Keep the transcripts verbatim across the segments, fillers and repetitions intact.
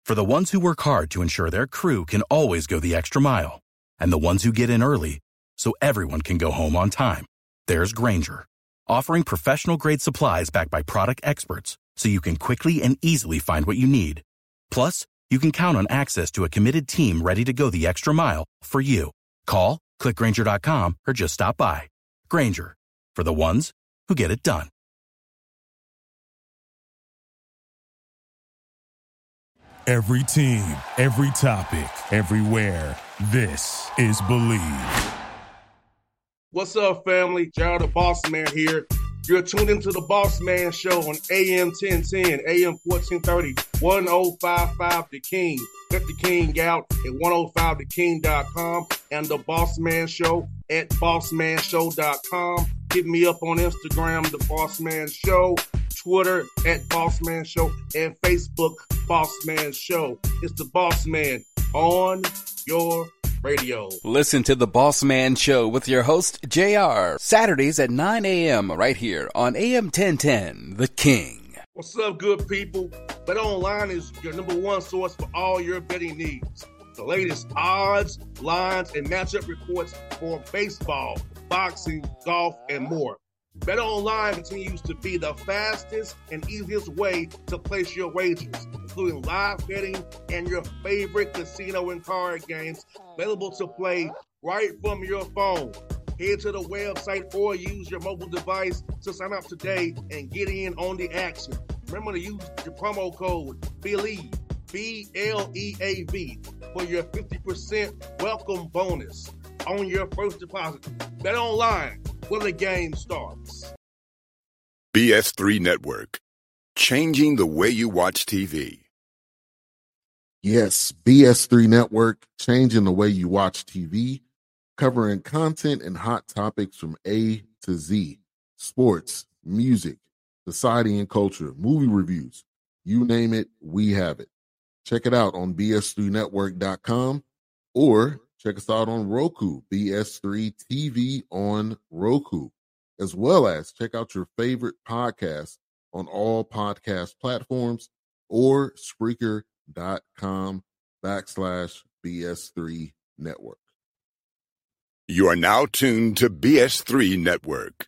For the ones who work hard to ensure their crew can always go the extra mile, and the ones who get in early so everyone can go home on time, there's Grainger, offering professional-grade supplies backed by product experts so you can quickly and easily find what you need. Plus, you can count on access to a committed team ready to go the extra mile for you. Call, click Grainger dot com, or just stop by. Grainger, for the ones who get it done. Every team, every topic, everywhere. This is Believe. What's up, family? Gerald the Boss Man here. You're tuned into the Boss Man Show on A M ten ten, A M fourteen thirty, ten fifty-five The King. Let the King out at ten five the king dot com and the Boss Man Show at boss man show dot com. Hit me up on Instagram, The Boss Man Show, Twitter at Boss Man Show, and Facebook, Boss Man Show. It's the Boss Man on your radio. Listen to the Boss Man Show with your host, J R, Saturdays at nine a.m. right here on A M ten ten, The King. What's up, good people? BetOnline is your number one source for all your betting needs. The latest odds, lines, and matchup reports for baseball, boxing, golf, and more. BetOnline continues to be the fastest and easiest way to place your wagers, including live betting and your favorite casino and card games available to play right from your phone. Head to the website or use your mobile device to sign up today and get in on the action. Remember to use your promo code BELIEVE, B L E A V, for your fifty percent welcome bonus on your first deposit. BetOnline, where the game starts. B S three Network, changing the way you watch T V. Yes, B S three Network, changing the way you watch T V, covering content and hot topics from A to Z, sports, music, society and culture, movie reviews, you name it, we have it. Check it out on B S three network dot com or check us out on Roku, B S three T V on Roku, as well as check out your favorite podcasts on all podcast platforms or Spreaker.com backslash BS3 Network. You are now tuned to B S three Network.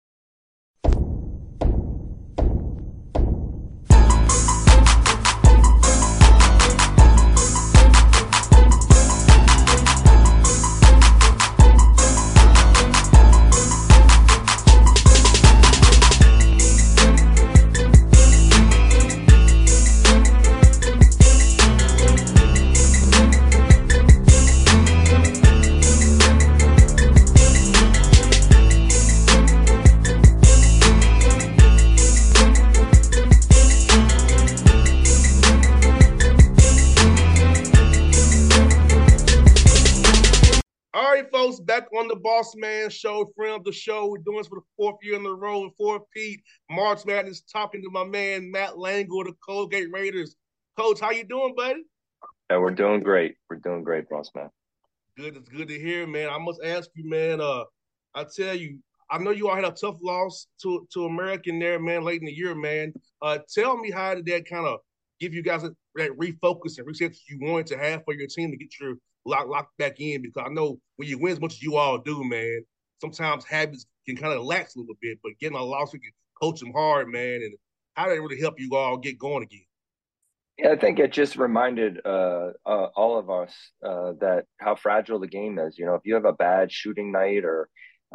Back on the Boss Man Show, friend of the show. We're doing this for the fourth year in a row in Fort Pete. March Madness, talking to my man, Matt Langle of the Colgate Raiders. Coach, how you doing, buddy? Yeah, we're doing great. We're doing great, Boss Man. Good. It's good to hear, man. I must ask you, man, uh, I tell you, I know you all had a tough loss to, to American there, man, late in the year, man. Uh, tell me, how did that kind of give you guys a, that refocus and reset you wanted to have for your team to get your lock locked back in? Because I know when you win as much as you all do, man, sometimes habits can kind of lax a little bit, but getting a loss, we can coach them hard, man. And how did it really help you all get going again? Yeah, I think it just reminded uh, uh, all of us uh, that how fragile the game is. You know, if you have a bad shooting night or,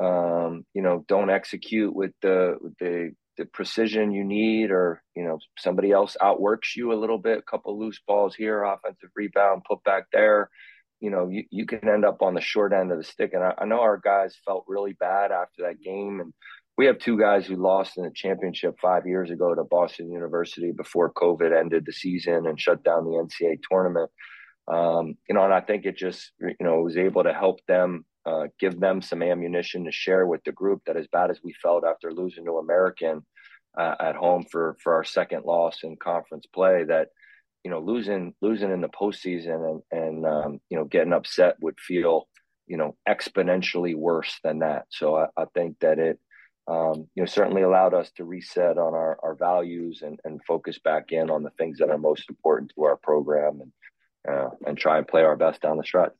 um, you know, don't execute with the, with the the precision you need, or, you know, somebody else outworks you a little bit, a couple loose balls here, offensive rebound, put back there, you know, you, you can end up on the short end of the stick. And I, I know our guys felt really bad after that game. And we have two guys who lost in the championship five years ago to Boston University before COVID ended the season and shut down the N C double A tournament. Um, you know, and I think it just, you know, was able to help them, uh, give them some ammunition to share with the group, that as bad as we felt after losing to American uh, at home for, for our second loss in conference play, that, you know, losing, losing in the postseason and, and um, you know, getting upset would feel, you know, exponentially worse than that. So I, I think that it, um, you know, certainly allowed us to reset on our, our values and, and focus back in on the things that are most important to our program and uh, and try and play our best down the stretch.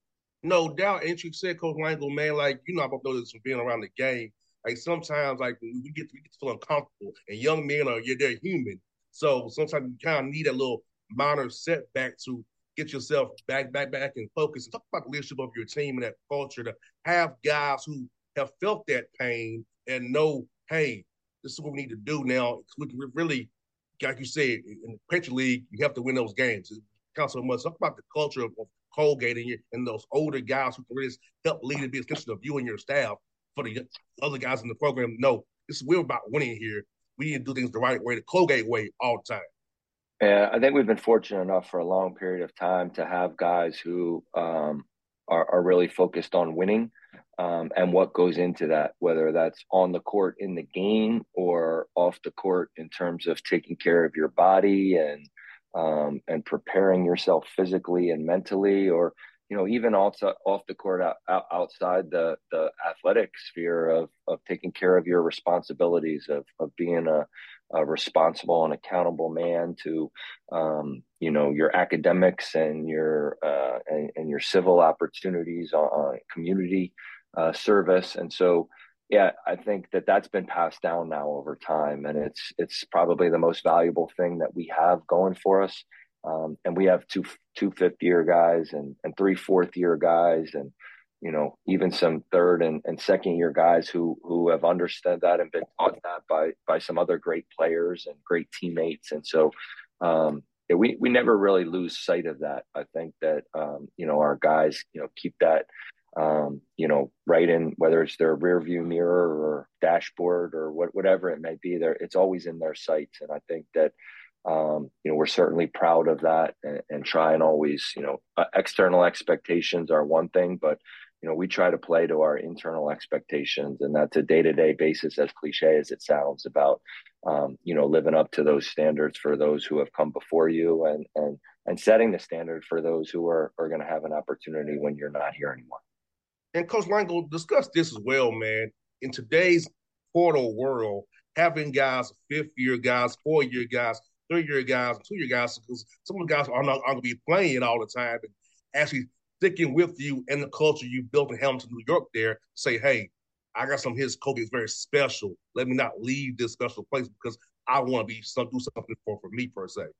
No doubt. And you said, Coach Langle, man, like, you know, I both know this from being around the game. Like, sometimes, like, we get, we get to feel uncomfortable, and young men are, yeah, they're human. So sometimes you kind of need a little minor setback to get yourself back, back, back and focus. And talk about the leadership of your team and that culture to have guys who have felt that pain and know, hey, this is what we need to do now. We can really, like you said, in the Patriot League, you have to win those games. It counts so much. Talk about the culture of, of Colgate and, your, and those older guys who can really help lead and be an extension of you and your staff for the other guys in the program. No, this we're about winning here. We need to do things the right way, the Colgate way, all the time. Yeah, I think we've been fortunate enough for a long period of time to have guys who um, are, are really focused on winning um, and what goes into that, whether that's on the court in the game or off the court in terms of taking care of your body and um, and preparing yourself physically and mentally, or you know, even also off the court out, out, outside the the athletic sphere of of taking care of your responsibilities of of being a a responsible and accountable man to, um, you know, your academics and your uh, and, and your civil opportunities on uh, community uh, service. And so, yeah, I think that that's been passed down now over time, and it's it's probably the most valuable thing that we have going for us. Um, and we have two two fifth year guys and and three fourth year guys and you know, even some third and, and second year guys who who have understood that and been taught that by by some other great players and great teammates. And so um, yeah, we we never really lose sight of that. I think that um, you know, our guys, you know, keep that um, you know, right in, whether it's their rear view mirror or dashboard or what whatever it may be, there it's always in their sights. And I think that Um, you know, we're certainly proud of that and, and try and always, you know, uh, external expectations are one thing, but, you know, we try to play to our internal expectations, and that's a day-to-day basis, as cliche as it sounds, about, um, you know, living up to those standards for those who have come before you and, and, and setting the standard for those who are, are going to have an opportunity when you're not here anymore. And Coach Langle, discuss this as well, man. In today's portal world, having guys, fifth-year guys, four-year guys, three-year guys, two-year guys, because some of the guys are not going to be playing all the time, and actually sticking with you and the culture you built in Hamilton, New York there, say, hey, I got some of his Kobe is very special. Let me not leave this special place because I want to be some do something for, for me, per se.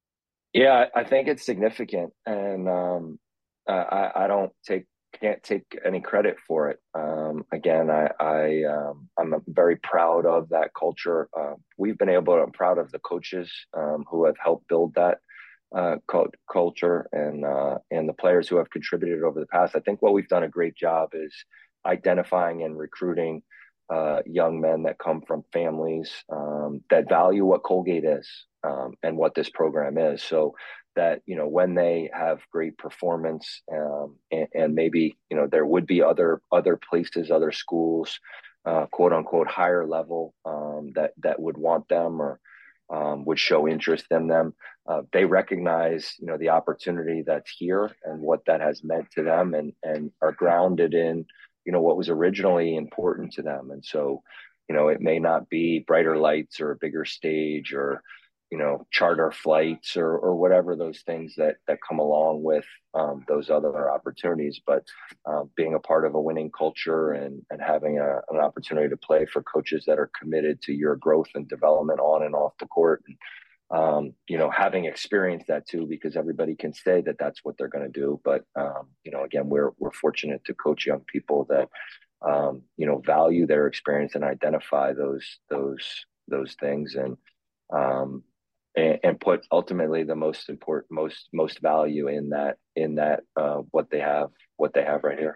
Yeah, I think it's significant. And um, I, I don't take can't take any credit for it. Um, again, I, I um, I'm very proud of that culture. Uh, we've been able to, I'm proud of the coaches um, who have helped build that uh, culture and uh, and the players who have contributed over the past. I think what we've done a great job is identifying and recruiting uh, young men that come from families um, that value what Colgate is um, and what this program is. So that, you know, when they have great performance um, and, and maybe, you know, there would be other other places, other schools, uh, quote unquote, higher level um, that that would want them or um, would show interest in them. Uh, they recognize, you know, the opportunity that's here and what that has meant to them, and and are grounded in, you know, what was originally important to them. And so, you know, it may not be brighter lights or a bigger stage or, you know, charter flights or or whatever those things that that come along with um, those other opportunities. But uh, being a part of a winning culture and and having a, an opportunity to play for coaches that are committed to your growth and development on and off the court, and um, you know, having experienced that too, because everybody can say that that's what they're going to do. But um, you know, again, we're we're fortunate to coach young people that um, you know, value their experience and identify those those those things and. Um, And, and put ultimately the most important, most most value in that in that uh, what they have, what they have right here.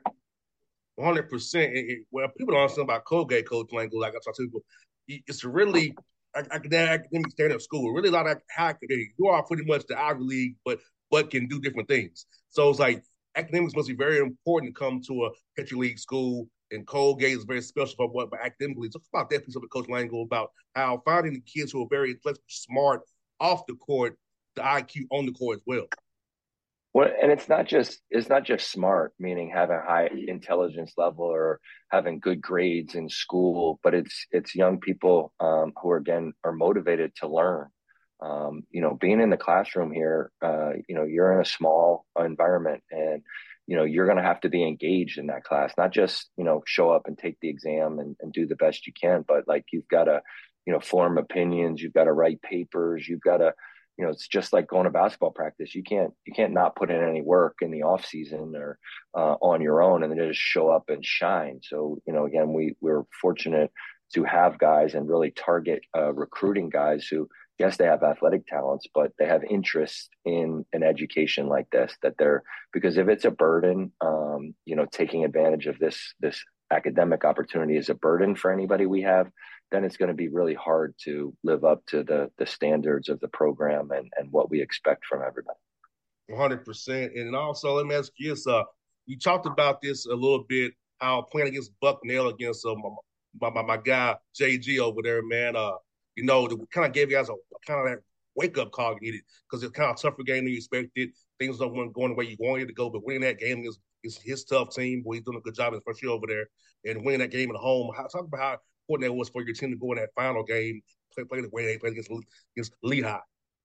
one hundred percent. Well, people don't understand about Colgate, Coach Langle, like I talk to people, it's really academic stand-up school. Really a lot of high academic. You are pretty much the Ivy League, but but can do different things. So it's like academics must be very important to come to a Patriot League school, and Colgate is very special for what, but academically. Talk about that piece of it, Coach Langle, about how finding the kids who are very intellectually smart off the court, the I Q on the court as well. Well, and it's not just it's not just smart, meaning having high intelligence level or having good grades in school, but it's it's young people um, who are, again, are motivated to learn. Um, you know, being in the classroom here, uh, you know, you're in a small environment, and you know you're going to have to be engaged in that class, not just you know show up and take the exam and, and do the best you can, but like you've got to you know form opinions, you've got to write papers, you've got to you know, it's just like going to basketball practice. You can't you can't not put in any work in the off season or uh, on your own and then just show up and shine. So, you know, again, we we're fortunate to have guys and really target uh, recruiting guys who, yes, they have athletic talents, but they have interest in an education like this. That they're because if it's a burden, um, you know, taking advantage of this this academic opportunity is a burden for anybody we have, then it's going to be really hard to live up to the the standards of the program and, and what we expect from everybody. one hundred percent. And also, let me ask you this. Uh, you talked about this a little bit, how playing against Bucknell, against uh, my, my, my guy, J G over there, man. Uh, you know, it kind of gave you guys a, a kind of that wake-up call you needed because it's kind of a tougher game than you expected. Things don't want going the way you wanted to go, but winning that game is, is his tough team. Boy, he's doing a good job in his first year over there. And winning that game at home, how, talk about how important that was for your team to go in that final game, play, play the way they played against, against Lehigh.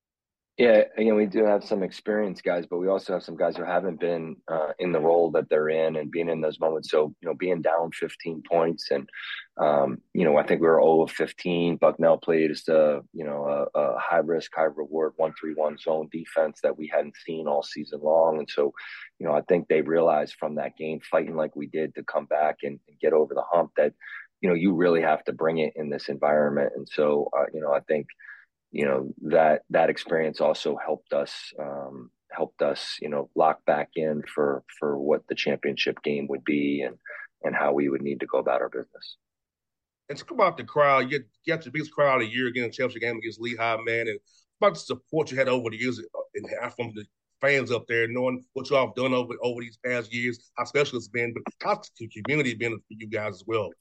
Yeah, again, we do have some experienced guys, but we also have some guys who haven't been uh, in the role that they're in and being in those moments. So, you know, being down fifteen points and, um, you know, I think we were zero of fifteen. Bucknell played just a, you know, a, a high risk, high reward one three one zone defense that we hadn't seen all season long. And so, you know, I think they realized from that game, fighting like we did to come back and, and get over the hump, that, you know, you really have to bring it in this environment. And so, uh, you know, I think, you know, that that experience also helped us um, helped us, you know, lock back in for for what the championship game would be and and how we would need to go about our business. And talk about the crowd. You got your biggest crowd of the year again in the championship game against Lehigh, man. And about the support you had over the years and from the fans up there, knowing what y'all have done over over these past years, how special it's been, but how the community been for you guys as well.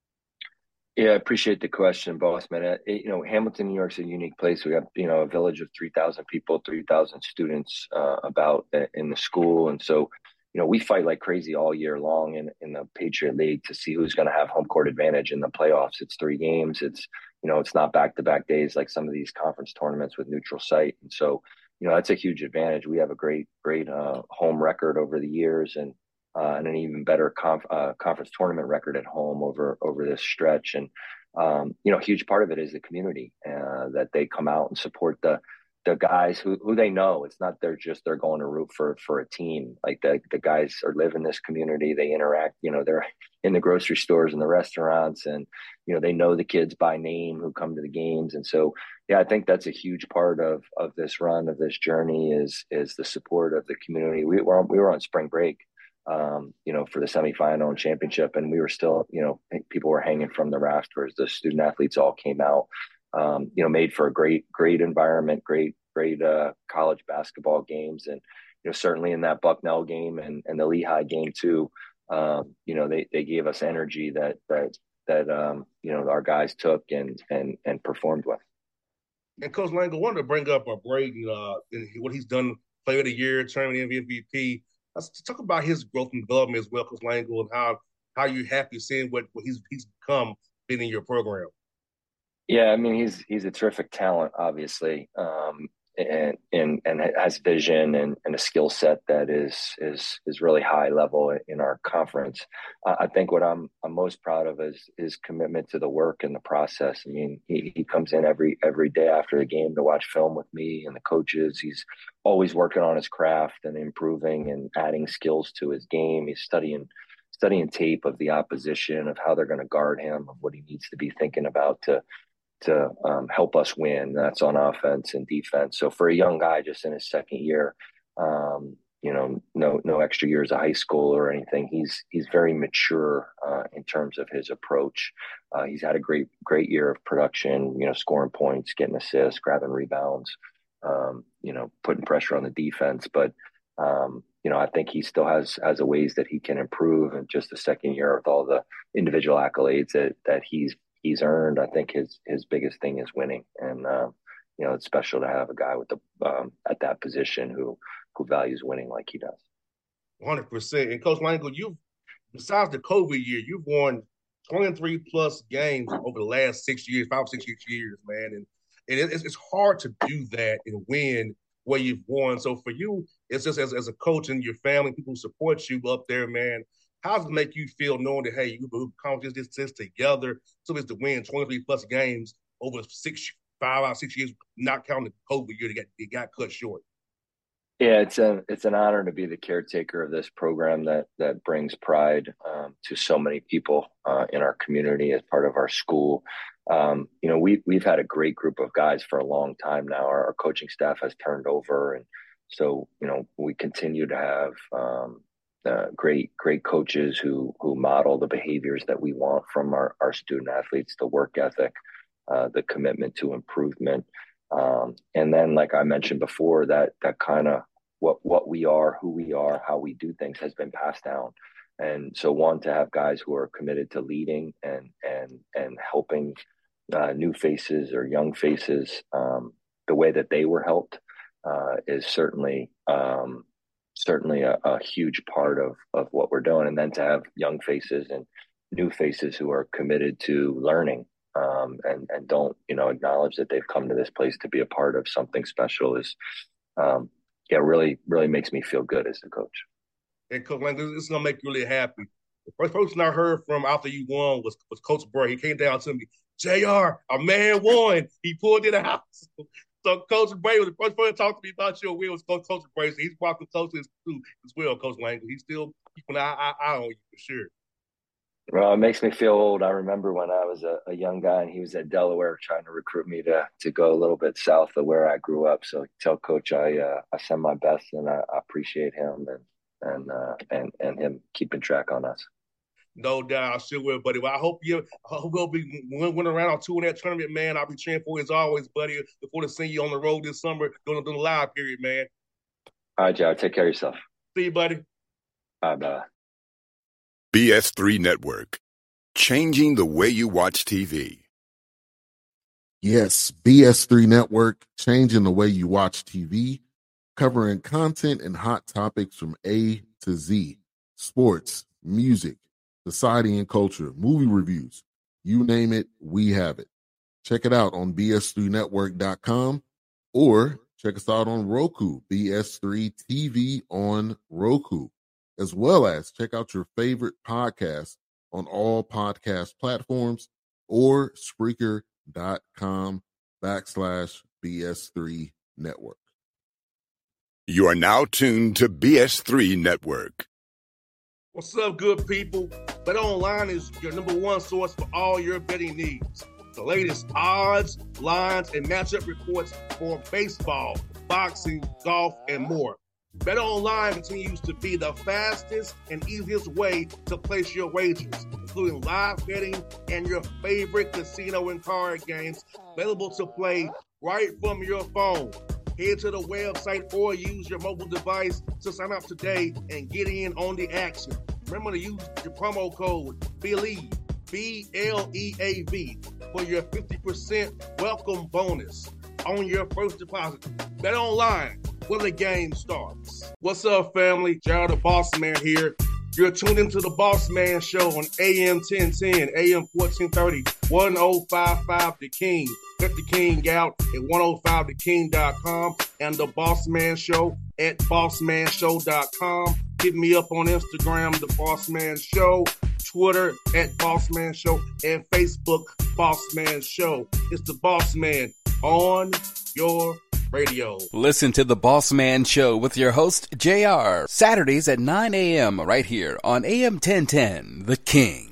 Yeah, I appreciate the question, boss man. It, you know, Hamilton, New York's a unique place. We have, you know, a village of three thousand people, three thousand students uh, about in the school. And so, you know, we fight like crazy all year long in, in the Patriot League to see who's going to have home court advantage in the playoffs. It's three games. It's, you know, it's not back-to-back days like some of these conference tournaments with neutral site. And so, you know, that's a huge advantage. We have a great, great uh, home record over the years and, Uh, and an even better conf- uh, conference tournament record at home over over this stretch. And um, you know, a huge part of it is the community uh, that they come out and support the the guys who, who they know. It's not they're just they're going to root for for a team. Like the the guys are live in this community. They interact. You know, they're in the grocery stores and the restaurants, and you know they know the kids by name who come to the games. And so, yeah, I think that's a huge part of of this run of this journey is is the support of the community. We were on, we were on spring break. Um, you know, for the semifinal and championship. And we were still, you know, people were hanging from the rafters. The student athletes all came out, um, you know, made for a great, great environment, great, great uh, college basketball games. And, you know, certainly in that Bucknell game and, and the Lehigh game too, um, you know, they, they gave us energy that, that, that, um, you know, our guys took and, and, and performed with. And Coach Langle, I wanted to bring up uh, Braden, uh, and what he's done, player of the year, tournament M V P. Let's talk about his growth and development as well, Coach Langle, and how how you're happy seeing what, what he's he's become being in your program. Yeah, I mean he's he's a terrific talent, obviously, um, and and and has vision and, and a skill set that is is is really high level in our conference. Uh, I think what I'm I'm most proud of is his commitment to the work and the process. I mean, he, he comes in every every day after the game to watch film with me and the coaches. He's always working on his craft and improving and adding skills to his game. He's studying studying tape of the opposition, of how they're going to guard him, of what he needs to be thinking about to to um, help us win. That's on offense and defense. So for a young guy just in his second year, um, you know, no no extra years of high school or anything. He's he's very mature uh, in terms of his approach. Uh, he's had a great great year of production. You know, scoring points, getting assists, grabbing rebounds. Um, you know, putting pressure on the defense. But um, you know, I think he still has has a ways that he can improve. In just the second year with all the individual accolades that that he's he's earned. I think his his biggest thing is winning, and uh, you know, it's special to have a guy with the um, at that position who who values winning like he does. one hundred percent. And Coach Langill, you've, besides the COVID year, you've won twenty-three plus games over the last six years, five, six, six years, man. And, and it's, it's hard to do that and win where you've won. So for you, it's just as, as a coach and your family, people who support you up there, man, how does it make you feel knowing that, hey, you accomplished this, this together, so it's to win twenty-three plus games over six, five out of six years, not counting the COVID year that got, that got cut short? Yeah, it's a it's an honor to be the caretaker of this program that that brings pride um, to so many people uh, in our community as part of our school. Um, you know, we we've had a great group of guys for a long time now. Our, our coaching staff has turned over, and so you know we continue to have um, uh, great great coaches who who model the behaviors that we want from our our student athletes, the work ethic, uh, the commitment to improvement. Um, and then, like I mentioned before, that that kind of what what we are, who we are, how we do things has been passed down. And so, one, to have guys who are committed to leading and and and helping uh, new faces or young faces um, the way that they were helped uh, is certainly um, certainly a, a huge part of of what we're doing. And then to have young faces and new faces who are committed to learning. Um, and, and don't, you know, acknowledge that they've come to this place to be a part of something special is, um, yeah, really, really makes me feel good as a coach. And Coach Langill, this is going to make you really happy. The first person I heard from after you won was, was Coach Bray. He came down to me, J R, a man won. He pulled it out. So Coach Bray was the first person to talk to me about your win was Coach, Coach Bray. So he's walking close to his too as well, Coach Langill. He's still keeping an eye, eye on you for sure. Well, it makes me feel old. I remember when I was a, a young guy and he was at Delaware trying to recruit me to to go a little bit south of where I grew up. So tell Coach I uh, I send my best and I, I appreciate him and and uh, and and him keeping track on us. No doubt, I sure will, buddy. Well, I hope you I hope we'll be winning around on two in that tournament, man. I'll be cheering for you as always, buddy. Before to see you on the road this summer during the live period, man. All right, Jared. Take care of yourself. See you, buddy. All right, bye. B S three Network, changing the way you watch T V. Yes, B S three Network, changing the way you watch T V, covering content and hot topics from A to Z, sports, music, society and culture, movie reviews, you name it, we have it. Check it out on B S three network dot com or check us out on Roku, B S three T V on Roku, as well as check out your favorite podcast on all podcast platforms or Spreaker.com backslash BS3 Network. You are now tuned to B S three Network. What's up, good people? BetOnline is your number one source for all your betting needs. The latest odds, lines, and matchup reports for baseball, boxing, golf, and more. BetOnline continues to be the fastest and easiest way to place your wagers, including live betting and your favorite casino and card games available to play right from your phone. Head to the website or use your mobile device to sign up today and get in on the action. Remember to use your promo code BELIEVE, B L E A V, for your fifty percent welcome bonus on your first deposit. BetOnline, where the game starts. What's up, family? Jared the Boss Man here. You're tuned into the Boss Man Show on A M ten ten, A M fourteen thirty, ten fifty-five The King. Check The King out at ten fifty the king dot com and the Boss Man Show at boss man show dot com. Hit me up on Instagram, The Boss Man Show, Twitter at Boss Man Show, and Facebook, Boss Man Show. It's the Boss Man on your radio. Listen to The Boss Man Show with your host, J R, Saturdays at nine a.m. right here on A M ten ten, The King.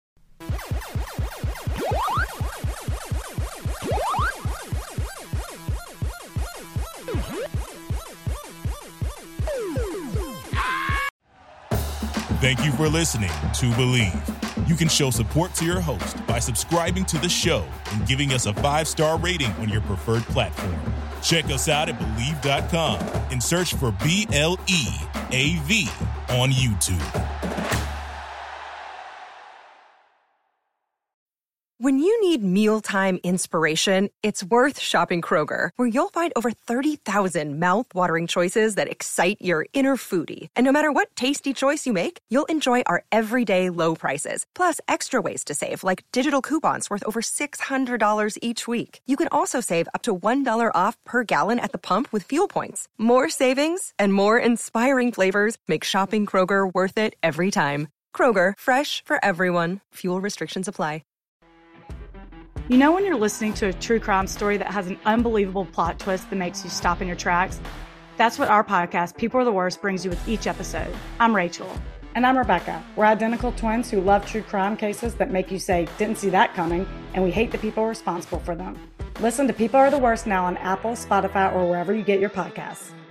Thank you for listening to Believe. You can show support to your host by subscribing to the show and giving us a five-star rating on your preferred platform. Check us out at Believe dot com and search for B L E A V on YouTube. When you need mealtime inspiration, it's worth shopping Kroger, where you'll find over thirty thousand mouth-watering choices that excite your inner foodie. And no matter what tasty choice you make, you'll enjoy our everyday low prices, plus extra ways to save, like digital coupons worth over six hundred dollars each week. You can also save up to one dollar off per gallon at the pump with fuel points. More savings and more inspiring flavors make shopping Kroger worth it every time. Kroger, fresh for everyone. Fuel restrictions apply. You know when you're listening to a true crime story that has an unbelievable plot twist that makes you stop in your tracks? That's what our podcast, People Are the Worst, brings you with each episode. I'm Rachel. And I'm Rebecca. We're identical twins who love true crime cases that make you say, didn't see that coming, and we hate the people responsible for them. Listen to People Are the Worst now on Apple, Spotify, or wherever you get your podcasts.